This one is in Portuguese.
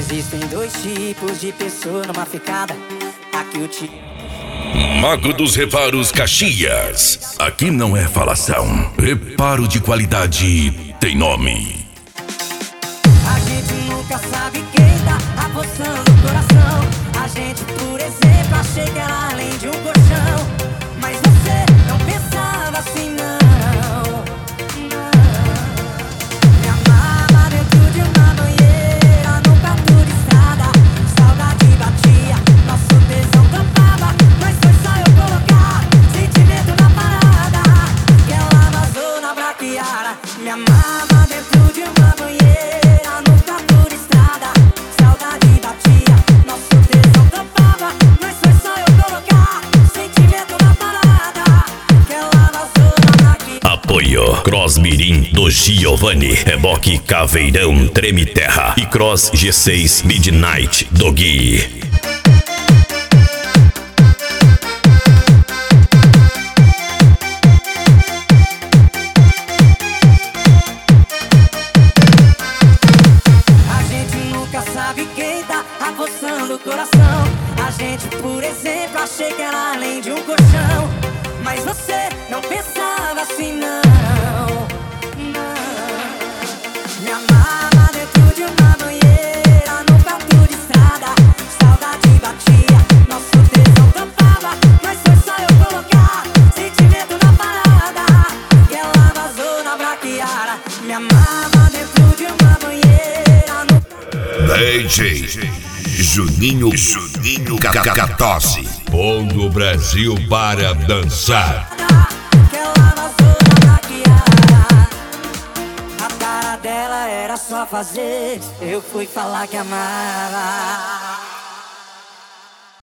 Existem dois tipos de pessoa numa ficada. Aqui o tipo Mago dos Reparos Caxias. Aqui não é falação. Reparo de qualidade tem nome. a gente nunca sabe quem tá apossando o coração. A gente, por exemplo, achei que era além de um colchão. Mas você não pensava assim, não. Me amava dentro de uma banheira, num quarto de estrada. Saudade batia, nosso tesão tampava. Mas foi só eu colocar sentimento na parada que ela vazou na braquiara. Me amava dentro de uma banheira, num quarto de estrada. Saudade batia, nosso tesão tampava. Mas foi só eu colocar sentimento na parada que ela vazou na braquiara. Apoio Cross Mirim do Giovanni, Reboque Caveirão Treme Terra e Cross G6 Midnight do Gui. A gente nunca sabe quem tá apossando o coração. A gente, por exemplo, achei que era além de um colchão. Mas você não pensava assim, não. Me amava dentro de uma banheira, num quarto de estrada. Saudade batia, nosso tesão tampava. Mas foi só eu colocar sentimento na parada que ela vazou na braquiara. Me amava dentro de uma banheira, num DJ Juninho Cacatosse, pondo o Brasil para dançar. que ela vazou na braquiara. A cara dela era só fazer, eu fui falar que amava.